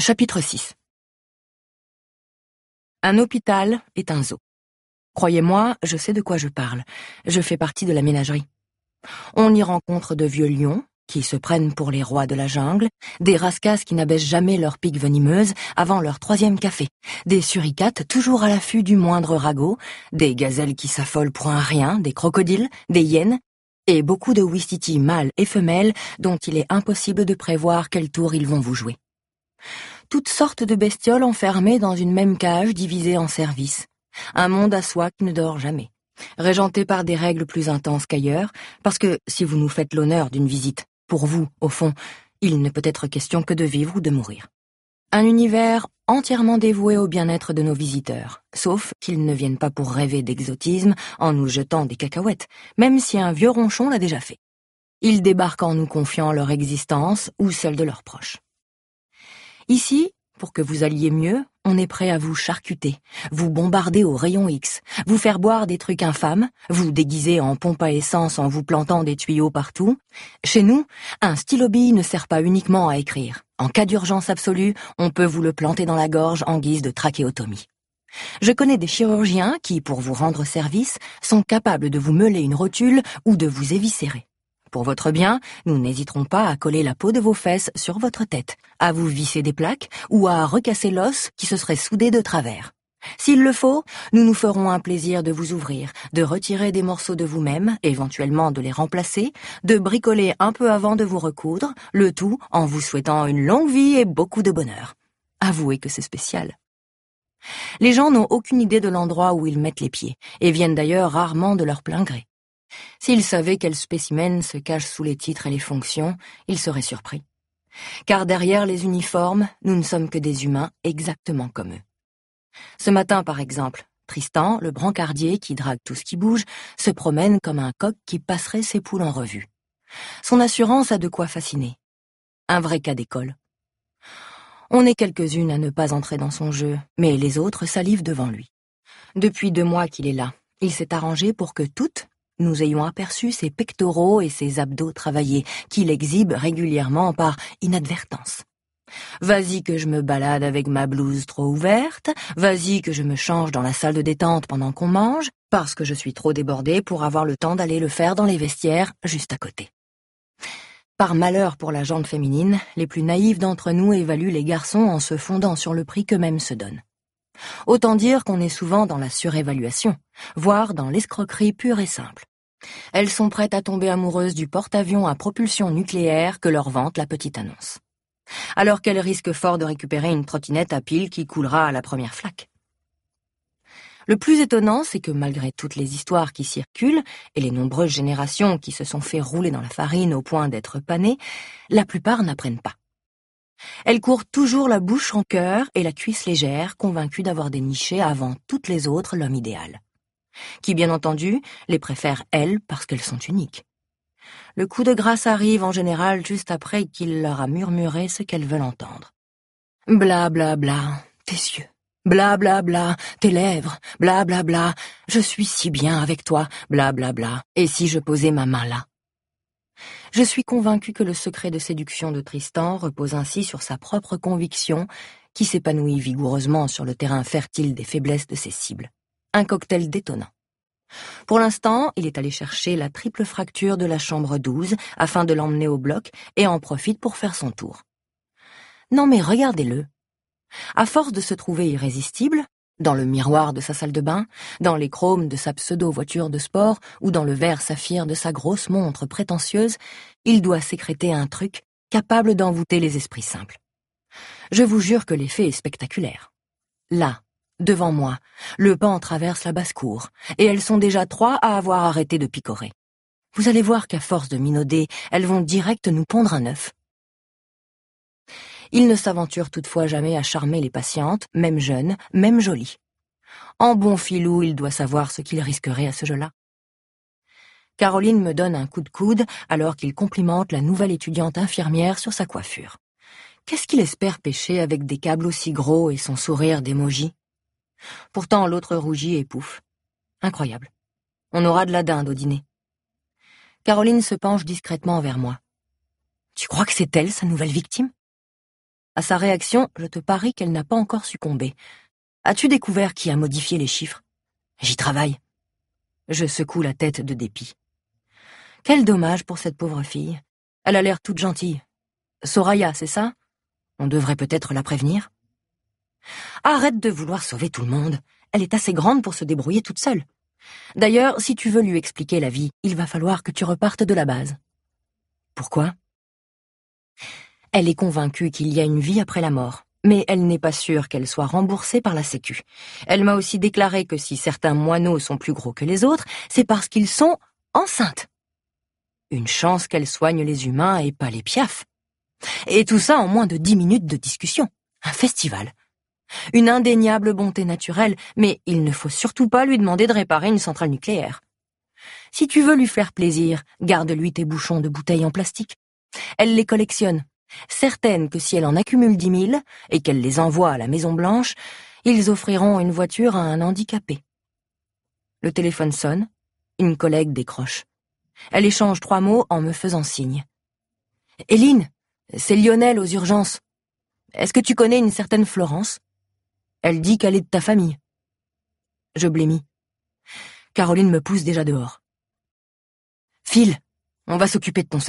Chapitre 6. Un hôpital est un zoo. Croyez-moi, je sais de quoi je parle. Je fais partie de la ménagerie. On y rencontre de vieux lions, qui se prennent pour les rois de la jungle, des rascasses qui n'abaissent jamais leur pique venimeuse avant leur 3e café, des suricates toujours à l'affût du moindre ragot, des gazelles qui s'affolent pour un rien, des crocodiles, des hyènes, et beaucoup de ouistitis mâles et femelles dont il est impossible de prévoir quel tour ils vont vous jouer. Toutes sortes de bestioles enfermées dans une même cage divisée en services. Un monde à soi qui ne dort jamais, régenté par des règles plus intenses qu'ailleurs, parce que si vous nous faites l'honneur d'une visite, pour vous, au fond, il ne peut être question que de vivre ou de mourir. Un univers entièrement dévoué au bien-être de nos visiteurs, sauf qu'ils ne viennent pas pour rêver d'exotisme en nous jetant des cacahuètes, même si un vieux ronchon l'a déjà fait. Ils débarquent en nous confiant leur existence ou celle de leurs proches. Ici, pour que vous alliez mieux, on est prêt à vous charcuter, vous bombarder au rayon X, vous faire boire des trucs infâmes, vous déguiser en pompe à essence en vous plantant des tuyaux partout. Chez nous, un stylo-bille ne sert pas uniquement à écrire. En cas d'urgence absolue, on peut vous le planter dans la gorge en guise de trachéotomie. Je connais des chirurgiens qui, pour vous rendre service, sont capables de vous meuler une rotule ou de vous éviscérer. Pour votre bien, nous n'hésiterons pas à coller la peau de vos fesses sur votre tête, à vous visser des plaques ou à recasser l'os qui se serait soudé de travers. S'il le faut, nous nous ferons un plaisir de vous ouvrir, de retirer des morceaux de vous-même, éventuellement de les remplacer, de bricoler un peu avant de vous recoudre, le tout en vous souhaitant une longue vie et beaucoup de bonheur. Avouez que c'est spécial. Les gens n'ont aucune idée de l'endroit où ils mettent les pieds, et viennent d'ailleurs rarement de leur plein gré. S'ils savaient quel spécimen se cache sous les titres et les fonctions, ils seraient surpris. Car derrière les uniformes, nous ne sommes que des humains exactement comme eux. Ce matin, par exemple, Tristan, le brancardier qui drague tout ce qui bouge, se promène comme un coq qui passerait ses poules en revue. Son assurance a de quoi fasciner. Un vrai cas d'école. On est quelques-unes à ne pas entrer dans son jeu, mais les autres salivent devant lui. Depuis 2 mois qu'il est là, il s'est arrangé pour que toutes, nous ayons aperçu ses pectoraux et ses abdos travaillés, qu'il exhibe régulièrement par inadvertance. Vas-y que je me balade avec ma blouse trop ouverte, vas-y que je me change dans la salle de détente pendant qu'on mange, parce que je suis trop débordée pour avoir le temps d'aller le faire dans les vestiaires juste à côté. Par malheur pour la gente féminine, les plus naïfs d'entre nous évaluent les garçons en se fondant sur le prix qu'eux-mêmes se donnent. Autant dire qu'on est souvent dans la surévaluation, voire dans l'escroquerie pure et simple. Elles sont prêtes à tomber amoureuses du porte-avions à propulsion nucléaire que leur vante la petite annonce. Alors qu'elles risquent fort de récupérer une trottinette à pile qui coulera à la première flaque. Le plus étonnant, c'est que malgré toutes les histoires qui circulent et les nombreuses générations qui se sont fait rouler dans la farine au point d'être panées, la plupart n'apprennent pas. Elles courent toujours la bouche en cœur et la cuisse légère, convaincues d'avoir déniché avant toutes les autres l'homme idéal. Qui, bien entendu, les préfèrent elles parce qu'elles sont uniques. Le coup de grâce arrive en général juste après qu'il leur a murmuré ce qu'elles veulent entendre. Bla bla bla, tes yeux. Bla bla bla, tes lèvres. Bla bla bla, je suis si bien avec toi. Bla bla bla, et si je posais ma main là? Je suis convaincue que le secret de séduction de Tristan repose ainsi sur sa propre conviction, qui s'épanouit vigoureusement sur le terrain fertile des faiblesses de ses cibles. Un cocktail détonnant. Pour l'instant, il est allé chercher la triple fracture de la chambre 12 afin de l'emmener au bloc et en profite pour faire son tour. Non mais regardez-le. À force de se trouver irrésistible, dans le miroir de sa salle de bain, dans les chromes de sa pseudo-voiture de sport ou dans le verre saphir de sa grosse montre prétentieuse, il doit sécréter un truc capable d'envoûter les esprits simples. Je vous jure que l'effet est spectaculaire. Là, devant moi, le pan traverse la basse-cour, et elles sont déjà 3 à avoir arrêté de picorer. Vous allez voir qu'à force de minauder, elles vont direct nous pondre un œuf. Il ne s'aventure toutefois jamais à charmer les patientes, même jeunes, même jolies. En bon filou, il doit savoir ce qu'il risquerait à ce jeu-là. Caroline me donne un coup de coude alors qu'il complimente la nouvelle étudiante infirmière sur sa coiffure. Qu'est-ce qu'il espère pêcher avec des câbles aussi gros et son sourire d'émoji? Pourtant, l'autre rougit et pouffe. Incroyable. On aura de la dinde au dîner. Caroline se penche discrètement vers moi. Tu crois que c'est elle, sa nouvelle victime? À sa réaction, je te parie qu'elle n'a pas encore succombé. As-tu découvert qui a modifié les chiffres? J'y travaille. Je secoue la tête de dépit. Quel dommage pour cette pauvre fille. Elle a l'air toute gentille. Soraya, c'est ça? On devrait peut-être la prévenir. Arrête de vouloir sauver tout le monde. Elle est assez grande pour se débrouiller toute seule. D'ailleurs, si tu veux lui expliquer la vie, il va falloir que tu repartes de la base. Pourquoi? Elle est convaincue qu'il y a une vie après la mort, mais elle n'est pas sûre qu'elle soit remboursée par la Sécu. Elle m'a aussi déclaré que si certains moineaux sont plus gros que les autres, c'est parce qu'ils sont enceintes. Une chance qu'elle soigne les humains et pas les piafs. Et tout ça en moins de 10 minutes de discussion. Un festival. Une indéniable bonté naturelle, mais il ne faut surtout pas lui demander de réparer une centrale nucléaire. Si tu veux lui faire plaisir, garde-lui tes bouchons de bouteilles en plastique. Elle les collectionne, certaine que si elle en accumule 10 000 et qu'elle les envoie à la Maison-Blanche, ils offriront une voiture à un handicapé. Le téléphone sonne, une collègue décroche. Elle échange 3 mots en me faisant signe. « Éline, c'est Lionel aux urgences. Est-ce que tu connais une certaine Florence? Elle dit qu'elle est de ta famille. » Je blêmis. Caroline me pousse déjà dehors. « File, on va s'occuper de ton secteur. »